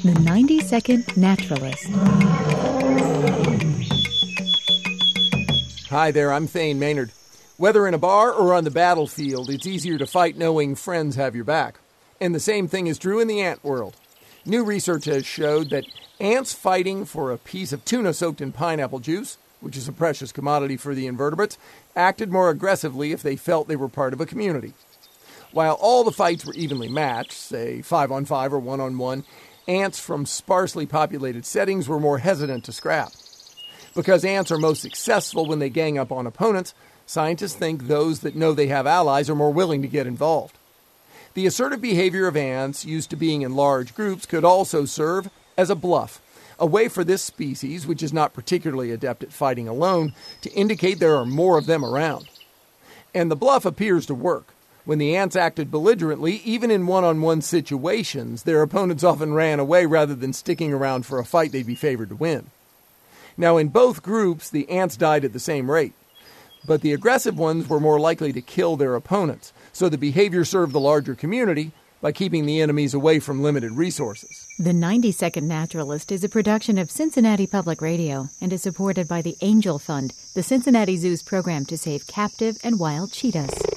The 90-Second Naturalist. Hi there, I'm Thane Maynard. Whether in a bar or on the battlefield, it's easier to fight knowing friends have your back. And the same thing is true in the ant world. New research has showed that ants fighting for a piece of tuna soaked in pineapple juice, which is a precious commodity for the invertebrates, acted more aggressively if they felt they were part of a community. While all the fights were evenly matched, say 5-on-5 or 1-on-1, ants from sparsely populated settings were more hesitant to scrap. Because ants are most successful when they gang up on opponents, scientists think those that know they have allies are more willing to get involved. The assertive behavior of ants, used to being in large groups, could also serve as a bluff, a way for this species, which is not particularly adept at fighting alone, to indicate there are more of them around. And the bluff appears to work. When the ants acted belligerently, even in one-on-one situations, their opponents often ran away rather than sticking around for a fight they'd be favored to win. Now, in both groups, the ants died at the same rate, but the aggressive ones were more likely to kill their opponents, so the behavior served the larger community by keeping the enemies away from limited resources. The 90-Second Naturalist is a production of Cincinnati Public Radio and is supported by the Angel Fund, the Cincinnati Zoo's program to save captive and wild cheetahs.